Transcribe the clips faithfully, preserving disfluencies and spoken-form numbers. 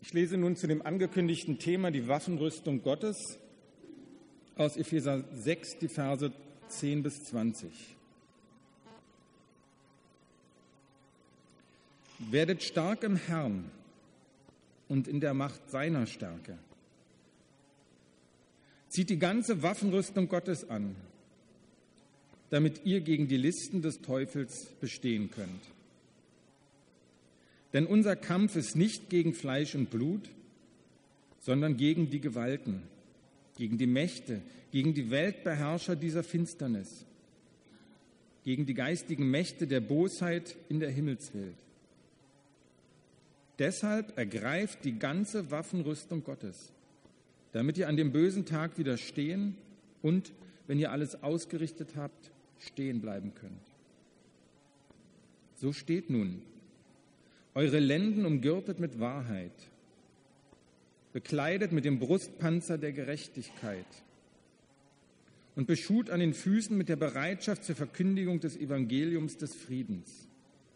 Ich lese nun zu dem angekündigten Thema die Waffenrüstung Gottes aus Epheser sechs, die Verse zehn bis zwanzig. Werdet stark im Herrn und in der Macht seiner Stärke. Zieht die ganze Waffenrüstung Gottes an, damit ihr gegen die Listen des Teufels bestehen könnt. Denn unser Kampf ist nicht gegen Fleisch und Blut, sondern gegen die Gewalten, gegen die Mächte, gegen die Weltbeherrscher dieser Finsternis, gegen die geistigen Mächte der Bosheit in der Himmelswelt. Deshalb ergreift die ganze Waffenrüstung Gottes, damit ihr an dem bösen Tag widerstehen und, wenn ihr alles ausgerichtet habt, stehen bleiben könnt. So steht nun: Eure Lenden umgürtet mit Wahrheit, bekleidet mit dem Brustpanzer der Gerechtigkeit und beschut an den Füßen mit der Bereitschaft zur Verkündigung des Evangeliums des Friedens.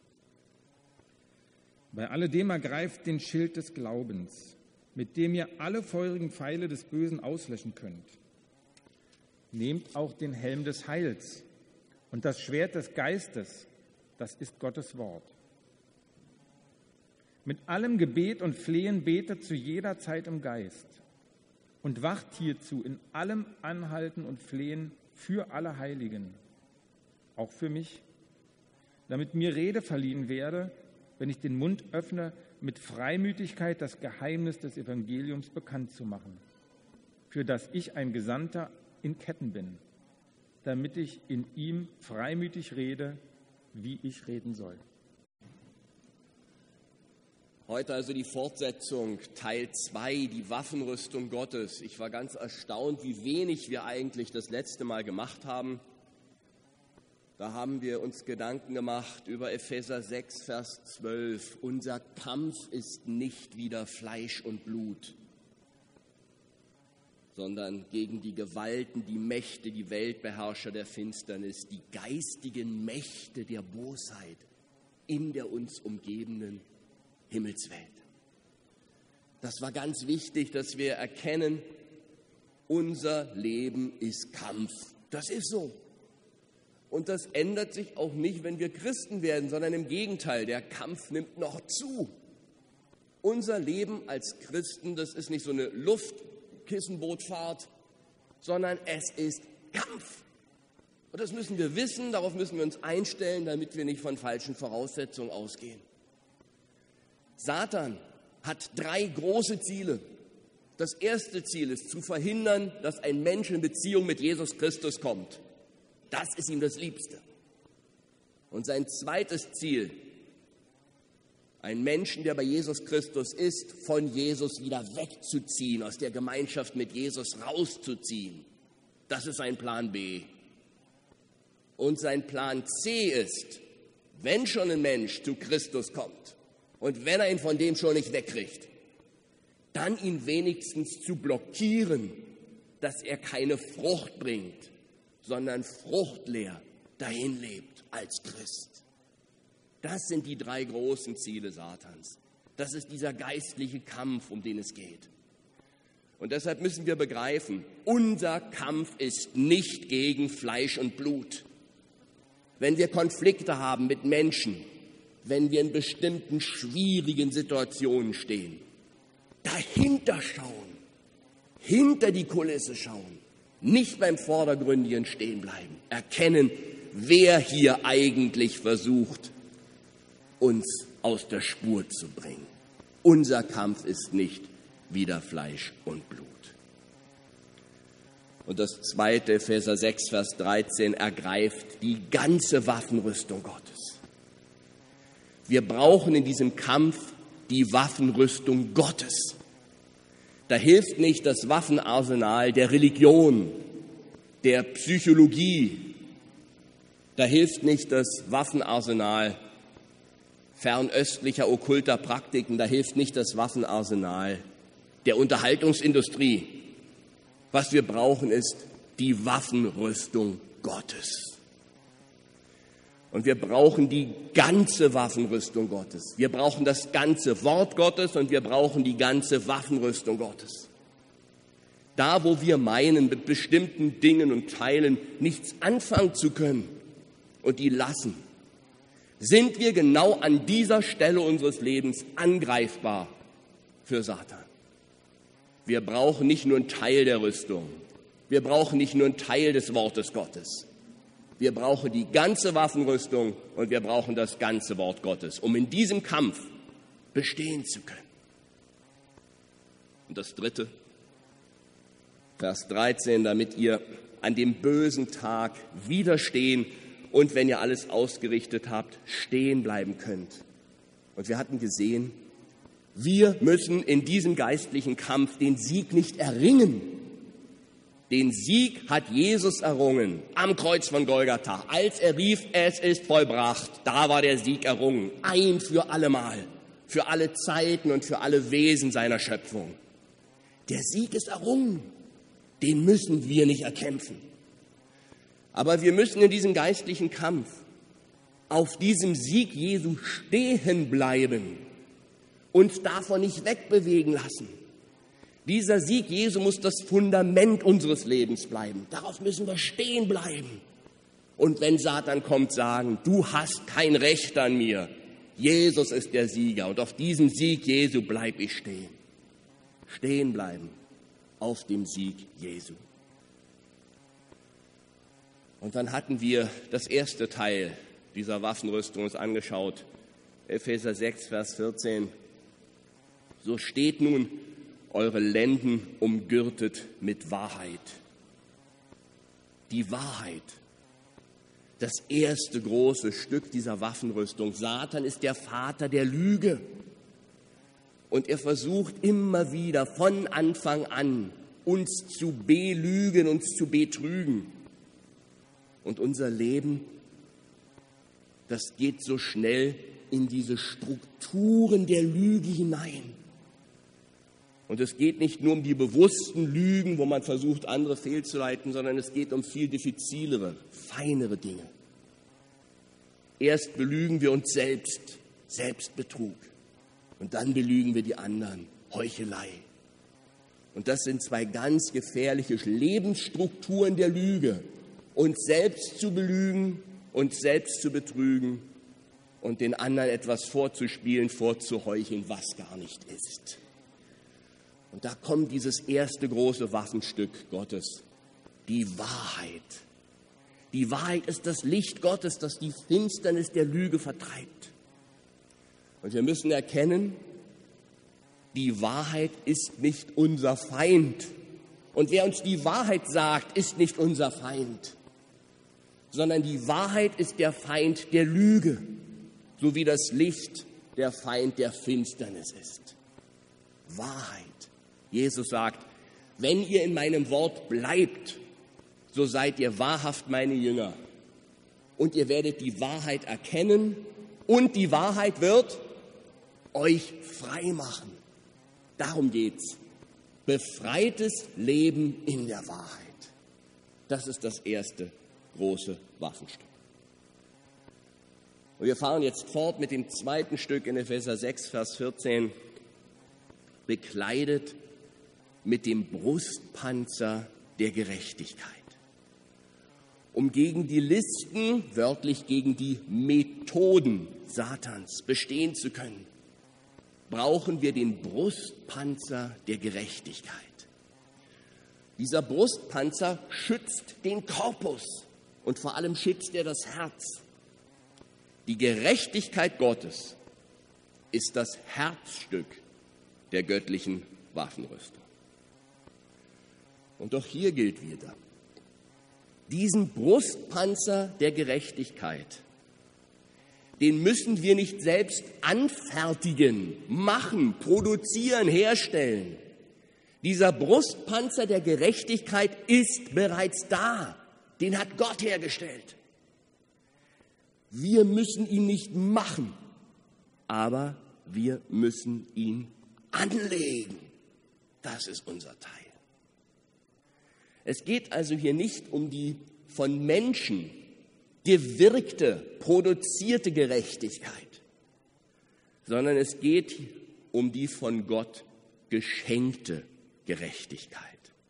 Bei alledem ergreift den Schild des Glaubens, mit dem ihr alle feurigen Pfeile des Bösen auslöschen könnt. Nehmt auch den Helm des Heils und das Schwert des Geistes, das ist Gottes Wort. Mit allem Gebet und Flehen betet zu jeder Zeit im Geist und wacht hierzu in allem Anhalten und Flehen für alle Heiligen, auch für mich, damit mir Rede verliehen werde, wenn ich den Mund öffne, mit Freimütigkeit das Geheimnis des Evangeliums bekannt zu machen, für das ich ein Gesandter in Ketten bin, damit ich in ihm freimütig rede, wie ich reden soll. Heute also die Fortsetzung, Teil zwei, die Waffenrüstung Gottes. Ich war ganz erstaunt, wie wenig wir eigentlich das letzte Mal gemacht haben. Da haben wir uns Gedanken gemacht über Epheser sechs, Vers zwölf. Unser Kampf ist nicht wider Fleisch und Blut, sondern gegen die Gewalten, die Mächte, die Weltbeherrscher der Finsternis, die geistigen Mächte der Bosheit in der uns umgebenden Himmelswelt. Das war ganz wichtig, dass wir erkennen, unser Leben ist Kampf. Das ist so. Und das ändert sich auch nicht, wenn wir Christen werden, sondern im Gegenteil, der Kampf nimmt noch zu. Unser Leben als Christen, das ist nicht so eine Luftkissenbootfahrt, sondern es ist Kampf. Und das müssen wir wissen, darauf müssen wir uns einstellen, damit wir nicht von falschen Voraussetzungen ausgehen. Satan hat drei große Ziele. Das erste Ziel ist, zu verhindern, dass ein Mensch in Beziehung mit Jesus Christus kommt. Das ist ihm das Liebste. Und sein zweites Ziel, einen Menschen, der bei Jesus Christus ist, von Jesus wieder wegzuziehen, aus der Gemeinschaft mit Jesus rauszuziehen. Das ist sein Plan B. Und sein Plan C ist, wenn schon ein Mensch zu Christus kommt, und wenn er ihn von dem schon nicht wegkriegt, dann ihn wenigstens zu blockieren, dass er keine Frucht bringt, sondern fruchtleer dahin lebt als Christ. Das sind die drei großen Ziele Satans. Das ist dieser geistliche Kampf, um den es geht. Und deshalb müssen wir begreifen, unser Kampf ist nicht gegen Fleisch und Blut. Wenn wir Konflikte haben mit Menschen, wenn wir in bestimmten schwierigen Situationen stehen, dahinter schauen, hinter die Kulisse schauen, nicht beim Vordergründigen stehen bleiben, erkennen, wer hier eigentlich versucht, uns aus der Spur zu bringen. Unser Kampf ist nicht wider Fleisch und Blut. Und das zweite, Epheser sechs, Vers dreizehn, ergreift die ganze Waffenrüstung Gottes. Wir brauchen in diesem Kampf die Waffenrüstung Gottes. Da hilft nicht das Waffenarsenal der Religion, der Psychologie. Da hilft nicht das Waffenarsenal fernöstlicher okkulter Praktiken. Da hilft nicht das Waffenarsenal der Unterhaltungsindustrie. Was wir brauchen, ist die Waffenrüstung Gottes. Und wir brauchen die ganze Waffenrüstung Gottes. Wir brauchen das ganze Wort Gottes und wir brauchen die ganze Waffenrüstung Gottes. Da, wo wir meinen, mit bestimmten Dingen und Teilen nichts anfangen zu können und die lassen, sind wir genau an dieser Stelle unseres Lebens angreifbar für Satan. Wir brauchen nicht nur einen Teil der Rüstung. Wir brauchen nicht nur einen Teil des Wortes Gottes. Wir brauchen die ganze Waffenrüstung und wir brauchen das ganze Wort Gottes, um in diesem Kampf bestehen zu können. Und das Dritte, Vers dreizehn, damit ihr an dem bösen Tag widerstehen und wenn ihr alles ausgerichtet habt, stehen bleiben könnt. Und wir hatten gesehen, wir müssen in diesem geistlichen Kampf den Sieg nicht erringen. Den Sieg hat Jesus errungen am Kreuz von Golgatha. Als er rief, es ist vollbracht, da war der Sieg errungen. Ein für allemal, für alle Zeiten und für alle Wesen seiner Schöpfung. Der Sieg ist errungen. Den müssen wir nicht erkämpfen. Aber wir müssen in diesem geistlichen Kampf auf diesem Sieg Jesu stehen bleiben, uns davon nicht wegbewegen lassen. Dieser Sieg Jesu muss das Fundament unseres Lebens bleiben. Darauf müssen wir stehen bleiben. Und wenn Satan kommt, sagen, du hast kein Recht an mir. Jesus ist der Sieger und auf diesem Sieg Jesu bleib ich stehen. Stehen bleiben auf dem Sieg Jesu. Und dann hatten wir das erste Teil dieser Waffenrüstung uns angeschaut. Epheser sechs, Vers vierzehn. So steht nun eure Lenden umgürtet mit Wahrheit. Die Wahrheit, das erste große Stück dieser Waffenrüstung. Satan ist der Vater der Lüge. Und er versucht immer wieder von Anfang an, uns zu belügen, uns zu betrügen. Und unser Leben, das geht so schnell in diese Strukturen der Lüge hinein. Und es geht nicht nur um die bewussten Lügen, wo man versucht, andere fehlzuleiten, sondern es geht um viel diffizilere, feinere Dinge. Erst belügen wir uns selbst, Selbstbetrug. Und dann belügen wir die anderen, Heuchelei. Und das sind zwei ganz gefährliche Lebensstrukturen der Lüge. Uns selbst zu belügen, uns selbst zu betrügen und den anderen etwas vorzuspielen, vorzuheucheln, was gar nicht ist. Und da kommt dieses erste große Waffenstück Gottes, die Wahrheit. Die Wahrheit ist das Licht Gottes, das die Finsternis der Lüge vertreibt. Und wir müssen erkennen, die Wahrheit ist nicht unser Feind. Und wer uns die Wahrheit sagt, ist nicht unser Feind, sondern die Wahrheit ist der Feind der Lüge, so wie das Licht der Feind der Finsternis ist. Wahrheit. Jesus sagt, wenn ihr in meinem Wort bleibt, so seid ihr wahrhaft meine Jünger. Und ihr werdet die Wahrheit erkennen und die Wahrheit wird euch frei machen. Darum geht's. Befreites Leben in der Wahrheit. Das ist das erste große Waffenstück. Und wir fahren jetzt fort mit dem zweiten Stück in Epheser sechs, Vers vierzehn. Bekleidet mit dem Brustpanzer der Gerechtigkeit. Um gegen die Listen, wörtlich gegen die Methoden Satans bestehen zu können, brauchen wir den Brustpanzer der Gerechtigkeit. Dieser Brustpanzer schützt den Korpus und vor allem schützt er das Herz. Die Gerechtigkeit Gottes ist das Herzstück der göttlichen Waffenrüstung. Und doch hier gilt wieder, diesen Brustpanzer der Gerechtigkeit, den müssen wir nicht selbst anfertigen, machen, produzieren, herstellen. Dieser Brustpanzer der Gerechtigkeit ist bereits da. Den hat Gott hergestellt. Wir müssen ihn nicht machen, aber wir müssen ihn anlegen. Das ist unser Teil. Es geht also hier nicht um die von Menschen gewirkte, produzierte Gerechtigkeit, sondern es geht um die von Gott geschenkte Gerechtigkeit.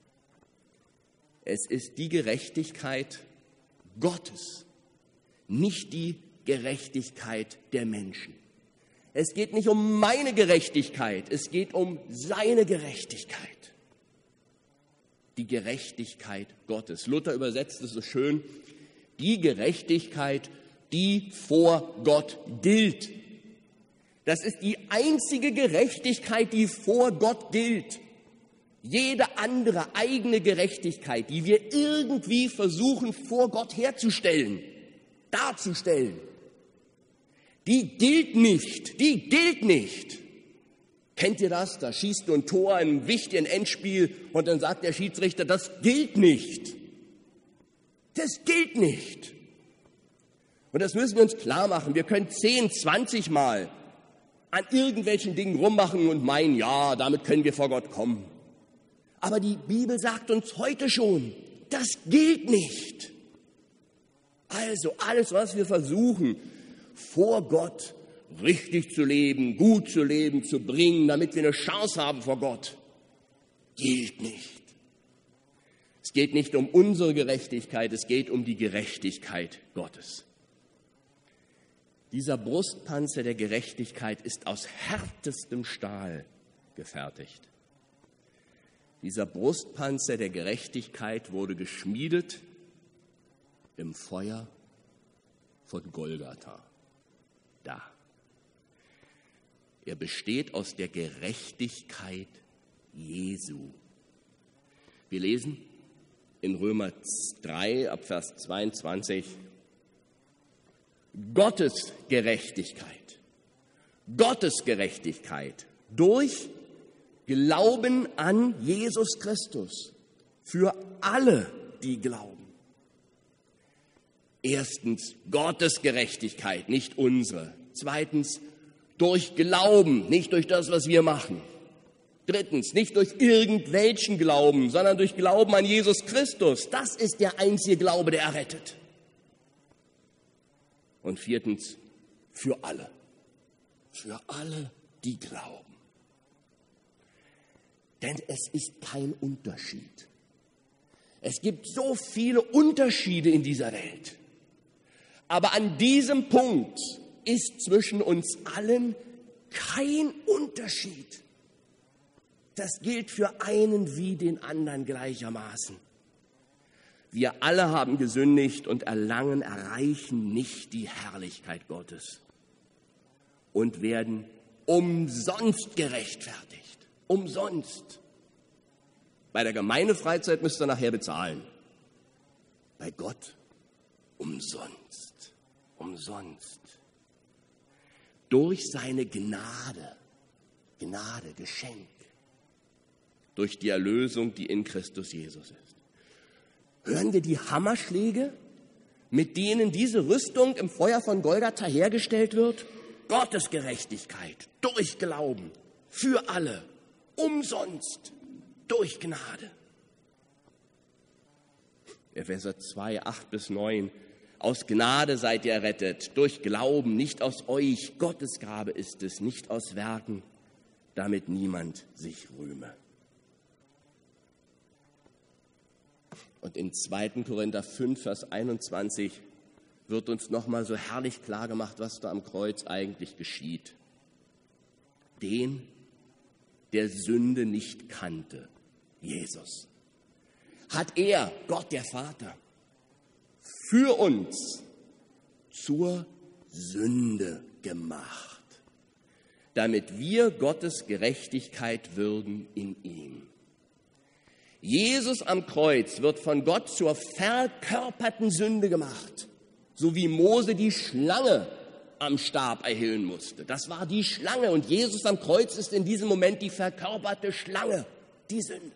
Es ist die Gerechtigkeit Gottes, nicht die Gerechtigkeit der Menschen. Es geht nicht um meine Gerechtigkeit, es geht um seine Gerechtigkeit. Die Gerechtigkeit Gottes. Luther übersetzt es so schön, die Gerechtigkeit, die vor Gott gilt. Das ist die einzige Gerechtigkeit, die vor Gott gilt. Jede andere eigene Gerechtigkeit, die wir irgendwie versuchen, vor Gott herzustellen, darzustellen, die gilt nicht, die gilt nicht. Kennt ihr das? Da schießt du ein Tor in einem wichtigen Endspiel und dann sagt der Schiedsrichter, das gilt nicht. Das gilt nicht. Und das müssen wir uns klar machen. Wir können zehn, zwanzig Mal an irgendwelchen Dingen rummachen und meinen, ja, damit können wir vor Gott kommen. Aber die Bibel sagt uns heute schon, das gilt nicht. Also alles, was wir versuchen, vor Gott richtig zu leben, gut zu leben, zu bringen, damit wir eine Chance haben vor Gott, gilt nicht. Es geht nicht um unsere Gerechtigkeit, es geht um die Gerechtigkeit Gottes. Dieser Brustpanzer der Gerechtigkeit ist aus härtestem Stahl gefertigt. Dieser Brustpanzer der Gerechtigkeit wurde geschmiedet im Feuer von Golgatha. Da. Er besteht aus der Gerechtigkeit Jesu. Wir lesen in Römer drei ab Vers zweiundzwanzig, Gottes Gerechtigkeit, Gottes Gerechtigkeit durch Glauben an Jesus Christus für alle, die glauben. Erstens, Gottes Gerechtigkeit, nicht unsere. Zweitens, durch Glauben, nicht durch das, was wir machen. Drittens, nicht durch irgendwelchen Glauben, sondern durch Glauben an Jesus Christus. Das ist der einzige Glaube, der errettet. Und viertens, für alle. Für alle, die glauben. Denn es ist kein Unterschied. Es gibt so viele Unterschiede in dieser Welt. Aber an diesem Punkt ist zwischen uns allen kein Unterschied. Das gilt für einen wie den anderen gleichermaßen. Wir alle haben gesündigt und erlangen, erreichen nicht die Herrlichkeit Gottes und werden umsonst gerechtfertigt. Umsonst. Bei der Gemeindefreizeit müsst ihr nachher bezahlen. Bei Gott umsonst. Umsonst. Durch seine Gnade. Gnade, Geschenk. Durch die Erlösung, die in Christus Jesus ist. Hören wir die Hammerschläge, mit denen diese Rüstung im Feuer von Golgatha hergestellt wird? Gottes Gerechtigkeit, durch Glauben, für alle, umsonst, durch Gnade. Epheser zwei, acht bis neun. Aus Gnade seid ihr errettet, durch Glauben, nicht aus euch. Gottes Gabe ist es, nicht aus Werken, damit niemand sich rühme. Und in zweiten Korinther fünf, Vers einundzwanzig wird uns nochmal so herrlich klar gemacht, was da am Kreuz eigentlich geschieht. Den, der Sünde nicht kannte, Jesus, hat er, Gott der Vater, für uns zur Sünde gemacht, damit wir Gottes Gerechtigkeit würden in ihm. Jesus am Kreuz wird von Gott zur verkörperten Sünde gemacht, so wie Mose die Schlange am Stab erhellen musste. Das war die Schlange und Jesus am Kreuz ist in diesem Moment die verkörperte Schlange, die Sünde.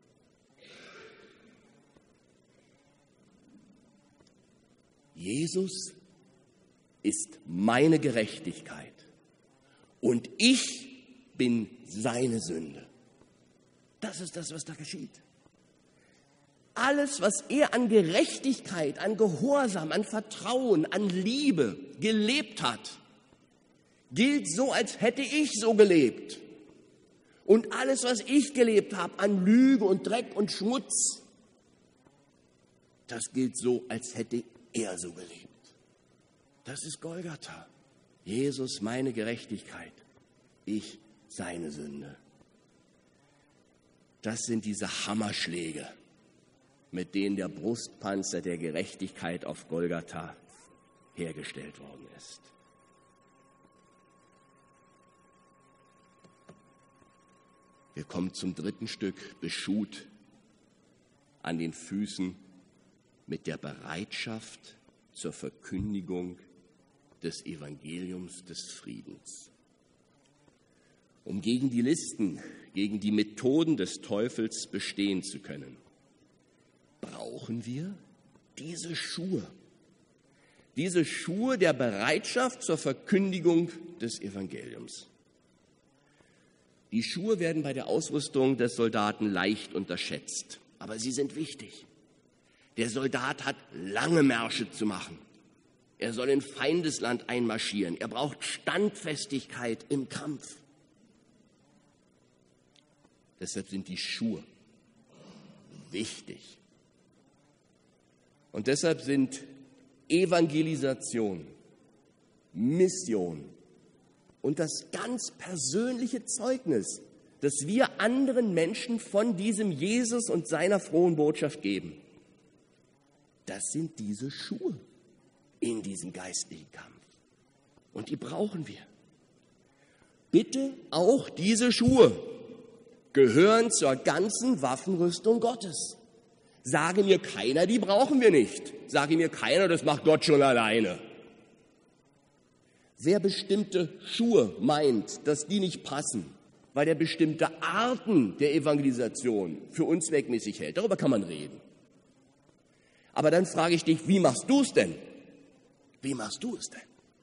Jesus ist meine Gerechtigkeit und ich bin seine Sünde. Das ist das, was da geschieht. Alles, was er an Gerechtigkeit, an Gehorsam, an Vertrauen, an Liebe gelebt hat, gilt so, als hätte ich so gelebt. Und alles, was ich gelebt habe an Lüge und Dreck und Schmutz, das gilt so, als hätte er so gelebt. Das ist Golgatha. Jesus meine Gerechtigkeit, ich seine Sünde. Das sind diese Hammerschläge, mit denen der Brustpanzer der Gerechtigkeit auf Golgatha hergestellt worden ist. Wir kommen zum dritten Stück, beschuht an den Füßen mit der Bereitschaft zur Verkündigung des Evangeliums des Friedens. Um gegen die Listen, gegen die Methoden des Teufels bestehen zu können, brauchen wir diese Schuhe. Diese Schuhe der Bereitschaft zur Verkündigung des Evangeliums. Die Schuhe werden bei der Ausrüstung des Soldaten leicht unterschätzt, aber sie sind wichtig. Der Soldat hat lange Märsche zu machen. Er soll in Feindesland einmarschieren. Er braucht Standfestigkeit im Kampf. Deshalb sind die Schuhe wichtig. Und deshalb sind Evangelisation, Mission und das ganz persönliche Zeugnis, das wir anderen Menschen von diesem Jesus und seiner frohen Botschaft geben, das sind diese Schuhe in diesem geistlichen Kampf. Und die brauchen wir. Bitte auch diese Schuhe gehören zur ganzen Waffenrüstung Gottes. Sage mir keiner, die brauchen wir nicht. Sage mir keiner, das macht Gott schon alleine. Wer bestimmte Schuhe meint, dass die nicht passen, weil er bestimmte Arten der Evangelisation für unzweckmäßig hält, darüber kann man reden. Aber dann frage ich dich, wie machst du es denn? Wie machst du es denn?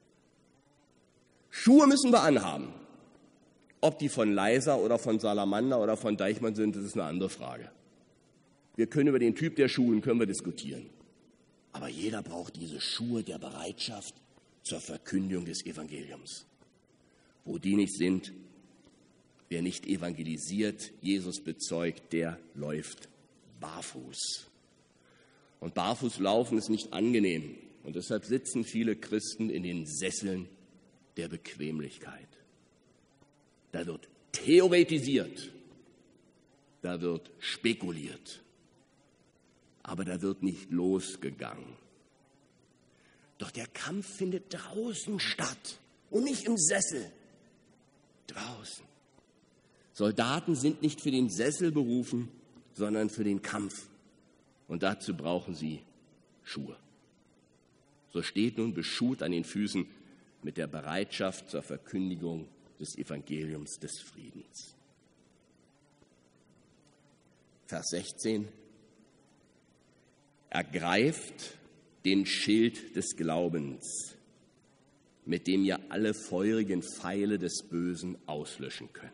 Schuhe müssen wir anhaben. Ob die von Leiser oder von Salamander oder von Deichmann sind, das ist eine andere Frage. Wir können über den Typ der Schuhe können wir diskutieren. Aber jeder braucht diese Schuhe der Bereitschaft zur Verkündigung des Evangeliums. Wo die nicht sind, wer nicht evangelisiert, Jesus bezeugt, der läuft barfuß. Und barfuß laufen ist nicht angenehm. Und deshalb sitzen viele Christen in den Sesseln der Bequemlichkeit. Da wird theoretisiert, da wird spekuliert, aber da wird nicht losgegangen. Doch der Kampf findet draußen statt und nicht im Sessel. Draußen. Soldaten sind nicht für den Sessel berufen, sondern für den Kampf. Und dazu brauchen sie Schuhe. So steht nun beschuht an den Füßen mit der Bereitschaft zur Verkündigung des Evangeliums des Friedens. Vers sechzehn. Ergreift den Schild des Glaubens, mit dem ihr alle feurigen Pfeile des Bösen auslöschen könnt.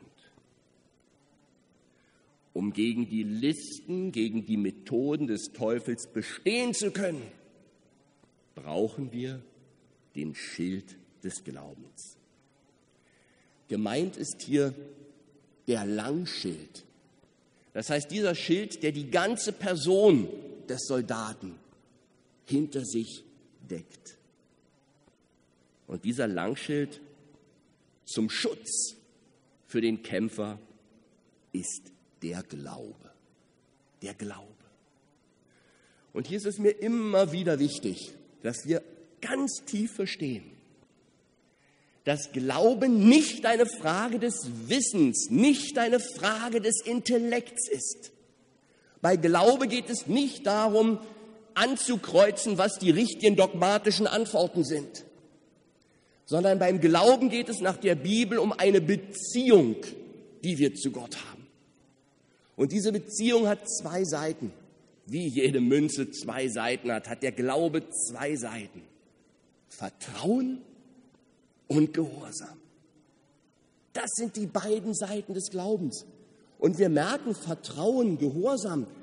Um gegen die Listen, gegen die Methoden des Teufels bestehen zu können, brauchen wir den Schild des Glaubens. Gemeint ist hier der Langschild. Das heißt, dieser Schild, der die ganze Person des Soldaten hinter sich deckt. Und dieser Langschild zum Schutz für den Kämpfer ist der Glaube. Der Glaube. Und hier ist es mir immer wieder wichtig, dass wir ganz tief verstehen, dass Glauben nicht eine Frage des Wissens, nicht eine Frage des Intellekts ist. Bei Glaube geht es nicht darum, anzukreuzen, was die richtigen dogmatischen Antworten sind, sondern beim Glauben geht es nach der Bibel um eine Beziehung, die wir zu Gott haben. Und diese Beziehung hat zwei Seiten. Wie jede Münze zwei Seiten hat, hat der Glaube zwei Seiten. Vertrauen und Gehorsam. Das sind die beiden Seiten des Glaubens. Und wir merken, Vertrauen, Gehorsam,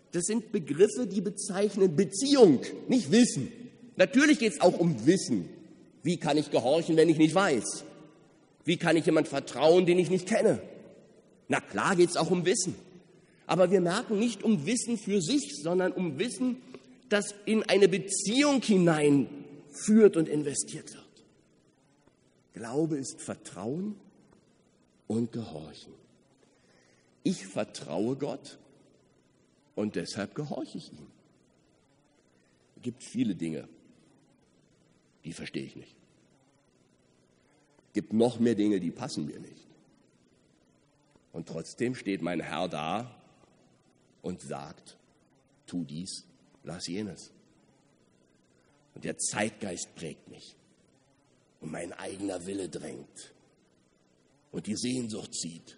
Das sind Begriffe, die bezeichnen Beziehung, nicht Wissen. Natürlich geht es auch um Wissen. Wie kann ich gehorchen, wenn ich nicht weiß? Wie kann ich jemand vertrauen, den ich nicht kenne? Na klar geht es auch um Wissen. Aber wir merken nicht um Wissen für sich, sondern um Wissen, das in eine Beziehung hineinführt und investiert wird. Glaube ist Vertrauen und Gehorchen. Ich vertraue Gott und deshalb gehorche ich ihm. Es gibt viele Dinge, die verstehe ich nicht. Es gibt noch mehr Dinge, die passen mir nicht. Und trotzdem steht mein Herr da und sagt, tu dies, lass jenes. Und der Zeitgeist prägt mich und mein eigener Wille drängt und die Sehnsucht zieht.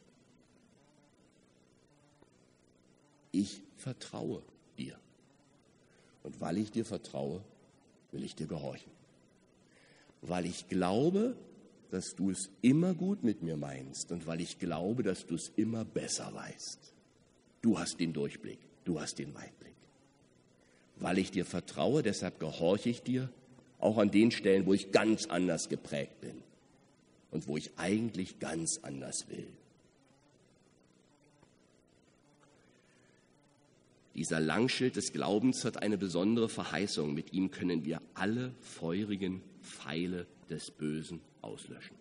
Ich vertraue dir. Und weil ich dir vertraue, will ich dir gehorchen. Weil ich glaube, dass du es immer gut mit mir meinst und weil ich glaube, dass du es immer besser weißt. Du hast den Durchblick, du hast den Weitblick. Weil ich dir vertraue, deshalb gehorche ich dir, auch an den Stellen, wo ich ganz anders geprägt bin und wo ich eigentlich ganz anders will. Dieser Langschild des Glaubens hat eine besondere Verheißung. Mit ihm können wir alle feurigen Pfeile des Bösen auslöschen.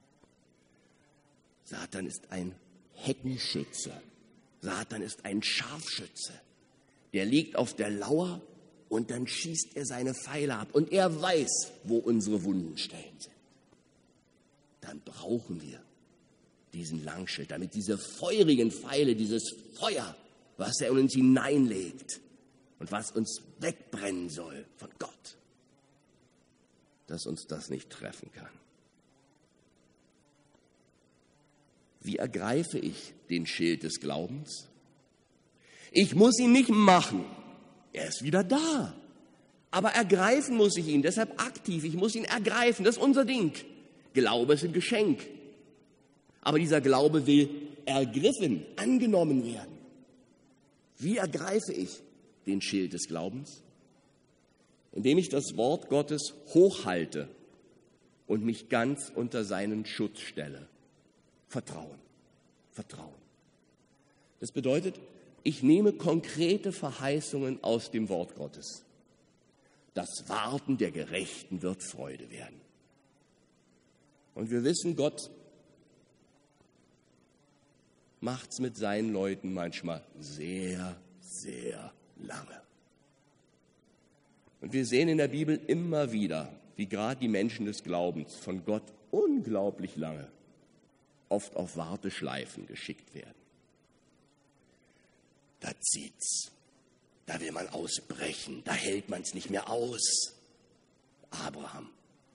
Satan ist ein Heckenschütze. Satan ist ein Scharfschütze. Der liegt auf der Lauer und dann schießt er seine Pfeile ab. Und er weiß, wo unsere Wundenstellen sind. Dann brauchen wir diesen Langschild, damit diese feurigen Pfeile, dieses Feuer, was er in uns hineinlegt und was uns wegbrennen soll von Gott, dass uns das nicht treffen kann. Wie ergreife ich den Schild des Glaubens? Ich muss ihn nicht machen. Er ist wieder da. Aber ergreifen muss ich ihn, deshalb aktiv. Ich muss ihn ergreifen, das ist unser Ding. Glaube ist ein Geschenk. Aber dieser Glaube will ergriffen, angenommen werden. Wie ergreife ich den Schild des Glaubens? Indem ich das Wort Gottes hochhalte und mich ganz unter seinen Schutz stelle. Vertrauen, Vertrauen. Das bedeutet, ich nehme konkrete Verheißungen aus dem Wort Gottes. Das Warten der Gerechten wird Freude werden. Und wir wissen, Gott macht es mit seinen Leuten manchmal sehr, sehr lange. Und wir sehen in der Bibel immer wieder, wie gerade die Menschen des Glaubens von Gott unglaublich lange oft auf Warteschleifen geschickt werden. Da zieht's, da will man ausbrechen, da hält man es nicht mehr aus. Abraham.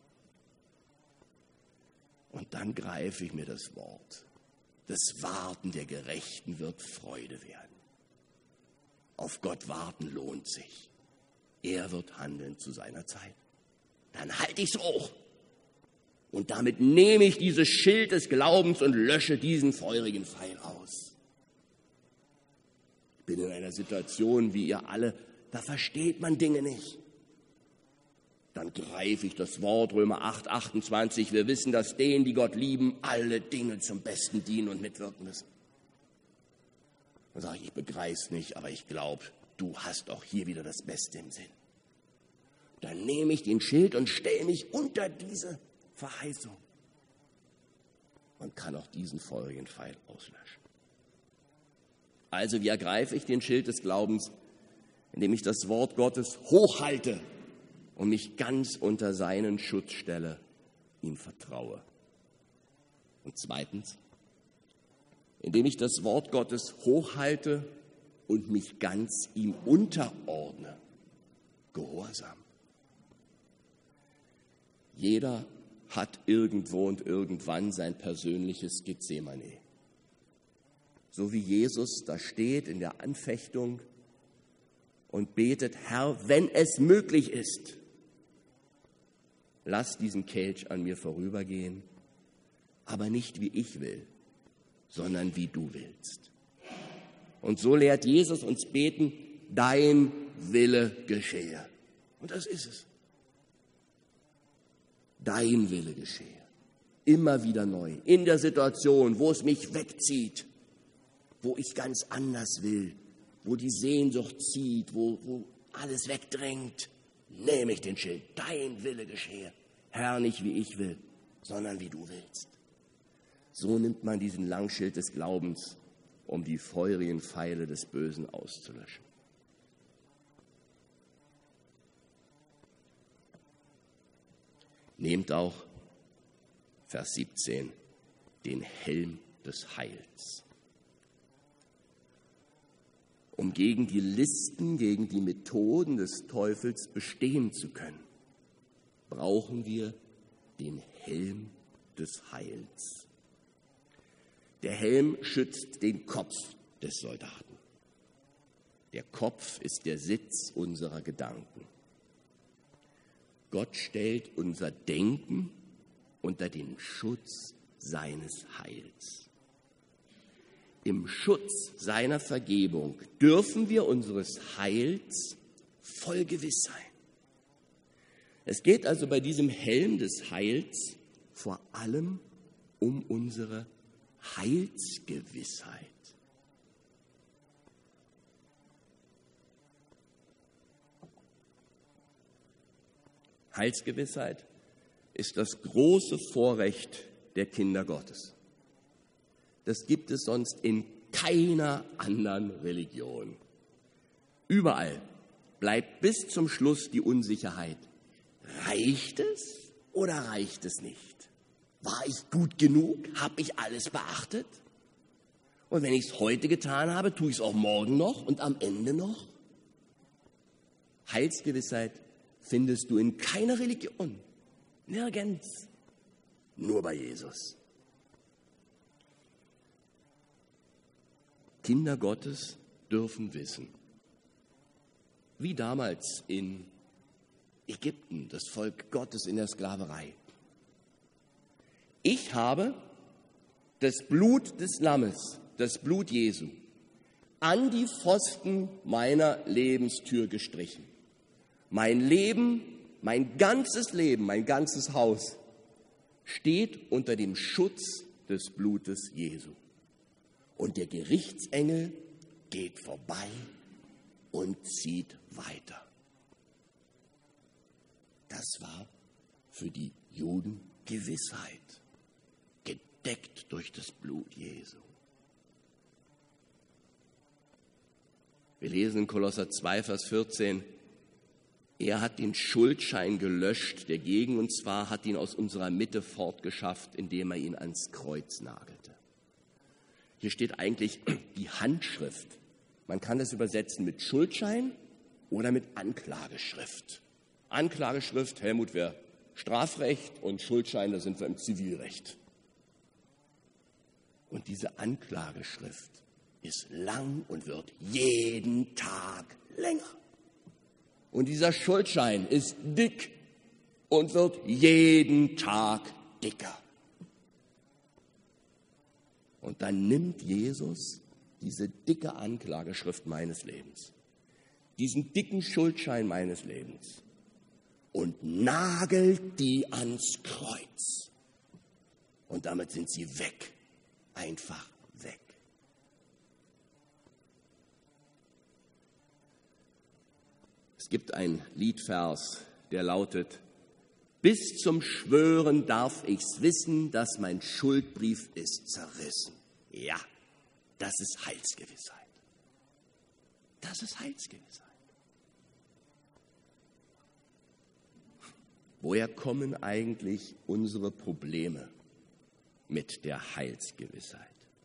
Und dann greife ich mir das Wort. Das Warten der Gerechten wird Freude werden. Auf Gott warten lohnt sich. Er wird handeln zu seiner Zeit. Dann halte ich es hoch. Und damit nehme ich dieses Schild des Glaubens und lösche diesen feurigen Pfeil aus. Ich bin in einer Situation, wie ihr alle, da versteht man Dinge nicht. Dann greife ich das Wort, Römer acht, achtundzwanzig. Wir wissen, dass denen, die Gott lieben, alle Dinge zum Besten dienen und mitwirken müssen. Dann sage ich, ich begreife es nicht, aber ich glaube, du hast auch hier wieder das Beste im Sinn. Dann nehme ich den Schild und stelle mich unter diese Verheißung und kann auch diesen feurigen Pfeil auslöschen. Also wie ergreife ich den Schild des Glaubens? Indem ich das Wort Gottes hochhalte und mich ganz unter seinen Schutz stelle, ihm vertraue. Und zweitens, indem ich das Wort Gottes hochhalte und mich ganz ihm unterordne, Gehorsam. Jeder hat irgendwo und irgendwann sein persönliches Gethsemane. So wie Jesus da steht in der Anfechtung und betet, Herr, wenn es möglich ist, lass diesen Kelch an mir vorübergehen, aber nicht wie ich will, sondern wie du willst. Und so lehrt Jesus uns beten, dein Wille geschehe. Und das ist es. Dein Wille geschehe. Immer wieder neu. In der Situation, wo es mich wegzieht, wo ich ganz anders will, wo die Sehnsucht zieht, wo, wo alles wegdrängt, nehme ich den Schild. Dein Wille geschehe. Herr, nicht wie ich will, sondern wie du willst. So nimmt man diesen Langschild des Glaubens, um die feurigen Pfeile des Bösen auszulöschen. Nehmt auch, Vers siebzehn, den Helm des Heils. Um gegen die Listen, gegen die Methoden des Teufels bestehen zu können, brauchen wir den Helm des Heils. Der Helm schützt den Kopf des Soldaten. Der Kopf ist der Sitz unserer Gedanken. Gott stellt unser Denken unter den Schutz seines Heils. Im Schutz seiner Vergebung dürfen wir unseres Heils voll gewiss sein. Es geht also bei diesem Helm des Heils vor allem um unsere Heilsgewissheit. Heilsgewissheit ist das große Vorrecht der Kinder Gottes. Das gibt es sonst in keiner anderen Religion. Überall bleibt bis zum Schluss die Unsicherheit. Reicht es oder reicht es nicht? War ich gut genug? Habe ich alles beachtet? Und wenn ich es heute getan habe, tue ich es auch morgen noch und am Ende noch? Heilsgewissheit findest du in keiner Religion. Nirgends. Nur bei Jesus. Kinder Gottes dürfen wissen, wie damals in Ägypten, das Volk Gottes in der Sklaverei. Ich habe das Blut des Lammes, das Blut Jesu, an die Pfosten meiner Lebenstür gestrichen. Mein Leben, mein ganzes Leben, mein ganzes Haus steht unter dem Schutz des Blutes Jesu. Und der Gerichtsengel geht vorbei und zieht weiter. Das war für die Juden Gewissheit, gedeckt durch das Blut Jesu. Wir lesen in Kolosser zwei, Vers vierzehn, er hat den Schuldschein gelöscht, der gegen uns war, hat ihn aus unserer Mitte fortgeschafft, indem er ihn ans Kreuz nagelte. Hier steht eigentlich die Handschrift. Man kann das übersetzen mit Schuldschein oder mit Anklageschrift. Anklageschrift, Helmut, wäre Strafrecht und Schuldschein, da sind wir im Zivilrecht. Und diese Anklageschrift ist lang und wird jeden Tag länger. Und dieser Schuldschein ist dick und wird jeden Tag dicker. Und dann nimmt Jesus diese dicke Anklageschrift meines Lebens, diesen dicken Schuldschein meines Lebens und nagelt die ans Kreuz. Und damit sind sie weg, einfach weg. Es gibt einen Liedvers, der lautet: Bis zum Schwören darf ich's wissen, dass mein Schuldbrief ist zerrissen. Ja, das ist Heilsgewissheit. Das ist Heilsgewissheit. Woher kommen eigentlich unsere Probleme mit der Heilsgewissheit?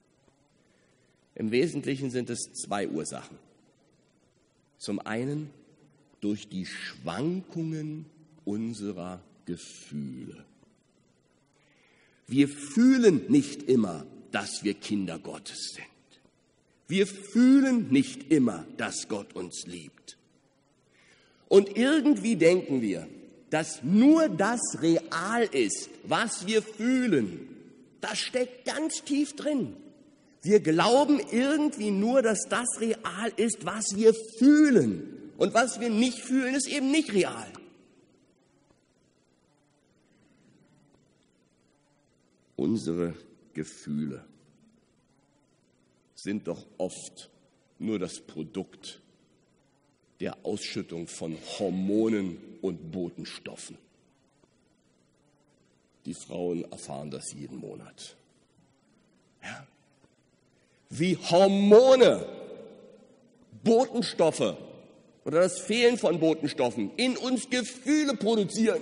Im Wesentlichen sind es zwei Ursachen. Zum einen durch die Schwankungen unserer Gefühle. Wir fühlen nicht immer, dass wir Kinder Gottes sind. Wir fühlen nicht immer, dass Gott uns liebt. Und irgendwie denken wir, dass nur das real ist, was wir fühlen. Das steckt ganz tief drin. Wir glauben irgendwie nur, dass das real ist, was wir fühlen. Und was wir nicht fühlen, ist eben nicht real. Unsere Gefühle sind doch oft nur das Produkt der Ausschüttung von Hormonen und Botenstoffen. Die Frauen erfahren das jeden Monat. Ja? Wie Hormone, Botenstoffe oder das Fehlen von Botenstoffen in uns Gefühle produzieren.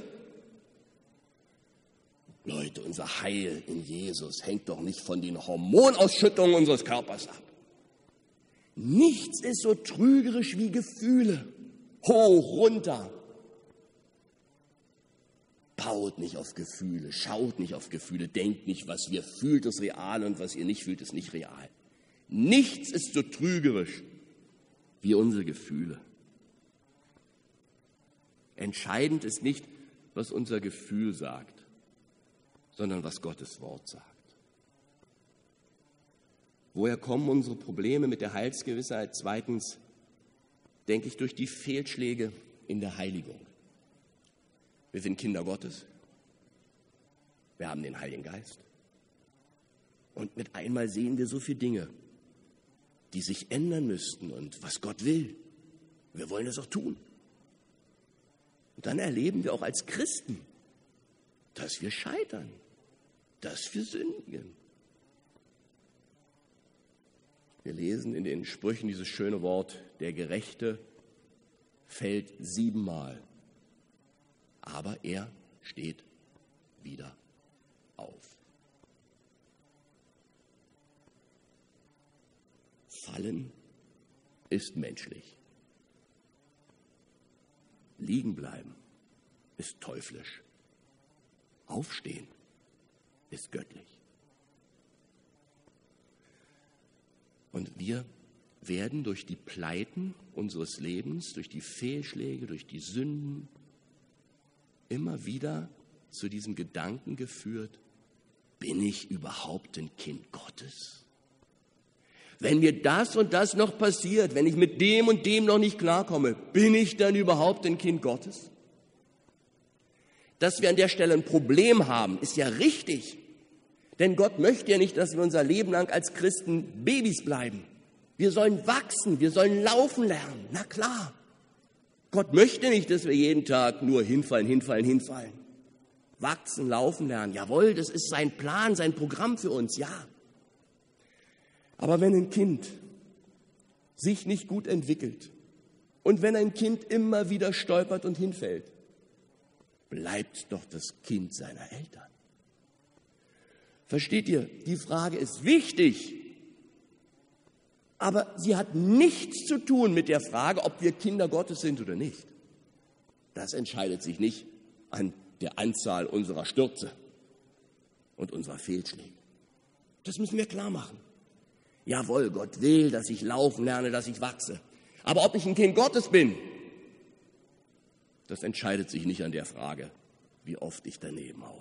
Leute, unser Heil in Jesus hängt doch nicht von den Hormonausschüttungen unseres Körpers ab. Nichts ist so trügerisch wie Gefühle. Hoch, runter. Baut nicht auf Gefühle, schaut nicht auf Gefühle, denkt nicht, was ihr fühlt, ist real und was ihr nicht fühlt, ist nicht real. Nichts ist so trügerisch wie unsere Gefühle. Entscheidend ist nicht, was unser Gefühl sagt, sondern was Gottes Wort sagt. Woher kommen unsere Probleme mit der Heilsgewissheit? Zweitens, denke ich, durch die Fehlschläge in der Heiligung. Wir sind Kinder Gottes. Wir haben den Heiligen Geist. Und mit einmal sehen wir so viele Dinge, die sich ändern müssten und was Gott will. Wir wollen das auch tun. Und dann erleben wir auch als Christen, dass wir scheitern, dass wir sündigen. Wir lesen in den Sprüchen dieses schöne Wort, der Gerechte fällt siebenmal, aber er steht wieder auf. Fallen ist menschlich. Liegen bleiben ist teuflisch. Aufstehen ist göttlich. Und wir werden durch die Pleiten unseres Lebens, durch die Fehlschläge, durch die Sünden immer wieder zu diesem Gedanken geführt, bin ich überhaupt ein Kind Gottes? Wenn mir das und das noch passiert, wenn ich mit dem und dem noch nicht klarkomme, bin ich dann überhaupt ein Kind Gottes? Dass wir an der Stelle ein Problem haben, ist ja richtig. Denn Gott möchte ja nicht, dass wir unser Leben lang als Christen Babys bleiben. Wir sollen wachsen, wir sollen laufen lernen. Na klar. Gott möchte nicht, dass wir jeden Tag nur hinfallen, hinfallen, hinfallen. Wachsen, laufen lernen. Jawohl, das ist sein Plan, sein Programm für uns, ja. Aber wenn ein Kind sich nicht gut entwickelt und wenn ein Kind immer wieder stolpert und hinfällt, bleibt doch das Kind seiner Eltern. Versteht ihr? Die Frage ist wichtig, aber sie hat nichts zu tun mit der Frage, ob wir Kinder Gottes sind oder nicht. Das entscheidet sich nicht an der Anzahl unserer Stürze und unserer Fehlschläge. Das müssen wir klar machen. Jawohl, Gott will, dass ich laufen lerne, dass ich wachse. Aber ob ich ein Kind Gottes bin, das entscheidet sich nicht an der Frage, wie oft ich daneben haue.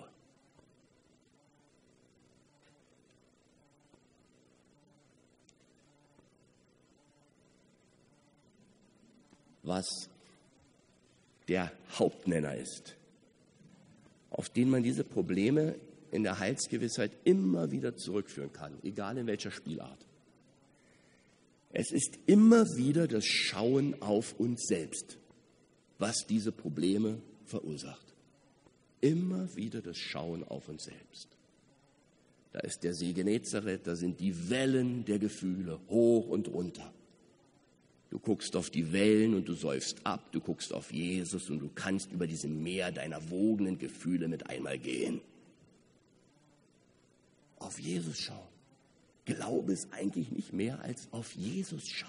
Was der Hauptnenner ist, auf den man diese Probleme in der Heilsgewissheit immer wieder zurückführen kann, egal in welcher Spielart. Es ist immer wieder das Schauen auf uns selbst, was diese Probleme verursacht. Immer wieder das Schauen auf uns selbst. Da ist der See Genezareth, da sind die Wellen der Gefühle hoch und runter. Du guckst auf die Wellen und du säufst ab, du guckst auf Jesus und du kannst über diesem Meer deiner wogenden Gefühle mit einmal gehen. Auf Jesus schauen. Glaube ist eigentlich nicht mehr als auf Jesus schauen.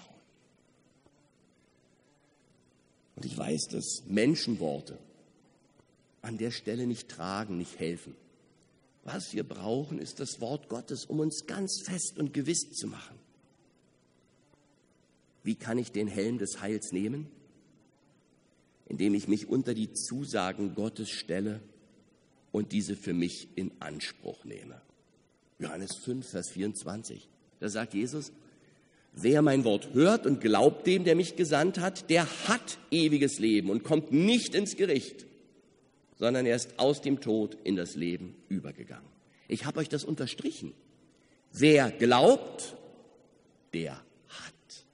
Und ich weiß, dass Menschenworte an der Stelle nicht tragen, nicht helfen. Was wir brauchen, ist das Wort Gottes, um uns ganz fest und gewiss zu machen. Wie kann ich den Helm des Heils nehmen? Indem ich mich unter die Zusagen Gottes stelle und diese für mich in Anspruch nehme. Johannes fünf, Vers vierundzwanzig. Da sagt Jesus, wer mein Wort hört und glaubt dem, der mich gesandt hat, der hat ewiges Leben und kommt nicht ins Gericht, sondern er ist aus dem Tod in das Leben übergegangen. Ich habe euch das unterstrichen. Wer glaubt, der hat.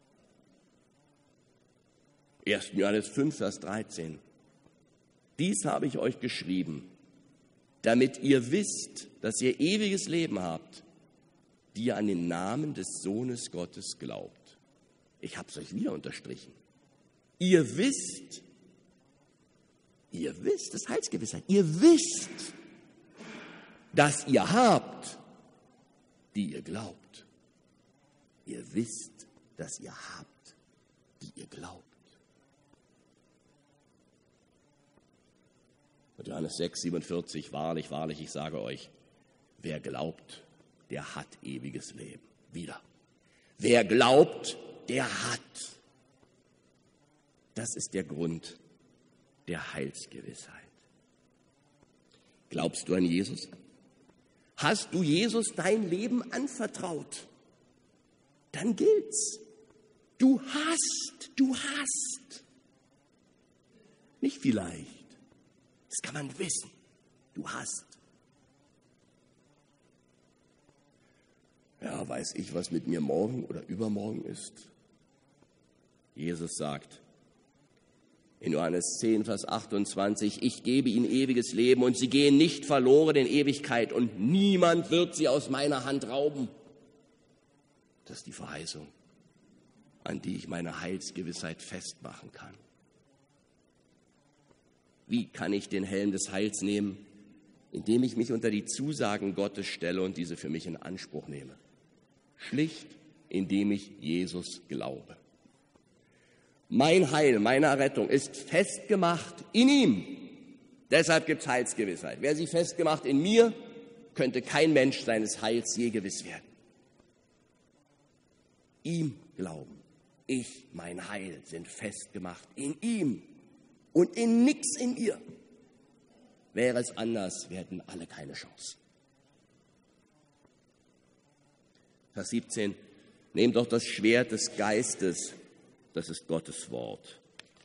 erster Johannes fünf, Vers dreizehn. Dies habe ich euch geschrieben, damit ihr wisst, dass ihr ewiges Leben habt, die ihr an den Namen des Sohnes Gottes glaubt. Ich habe es euch wieder unterstrichen. Ihr wisst, ihr wisst, das ist Heilsgewissheit, ihr wisst, dass ihr habt, die ihr glaubt. Ihr wisst, dass ihr habt, die ihr glaubt. Und Johannes sechs, siebenundvierzig, wahrlich, wahrlich, ich sage euch, wer glaubt, der hat ewiges Leben. Wieder. Wer glaubt, der hat. Das ist der Grund der Heilsgewissheit. Glaubst du an Jesus? Hast du Jesus dein Leben anvertraut? Dann gilt's. Du hast, du hast. Nicht vielleicht. Das kann man wissen. Du hast. Ja, weiß ich, was mit mir morgen oder übermorgen ist? Jesus sagt in Johannes zehn, Vers achtundzwanzig, ich gebe ihnen ewiges Leben und sie gehen nicht verloren in Ewigkeit und niemand wird sie aus meiner Hand rauben. Das ist die Verheißung, an die ich meine Heilsgewissheit festmachen kann. Wie kann ich den Helm des Heils nehmen? Indem ich mich unter die Zusagen Gottes stelle und diese für mich in Anspruch nehme. Schlicht, indem ich Jesus glaube. Mein Heil, meine Errettung ist festgemacht in ihm. Deshalb gibt es Heilsgewissheit. Wäre sie festgemacht in mir, könnte kein Mensch seines Heils je gewiss werden. Ihm glauben. Ich, mein Heil, sind festgemacht in ihm und in nichts in ihr. Wäre es anders, wir hätten alle keine Chance. Vers siebzehn, nehmt doch das Schwert des Geistes, das ist Gottes Wort.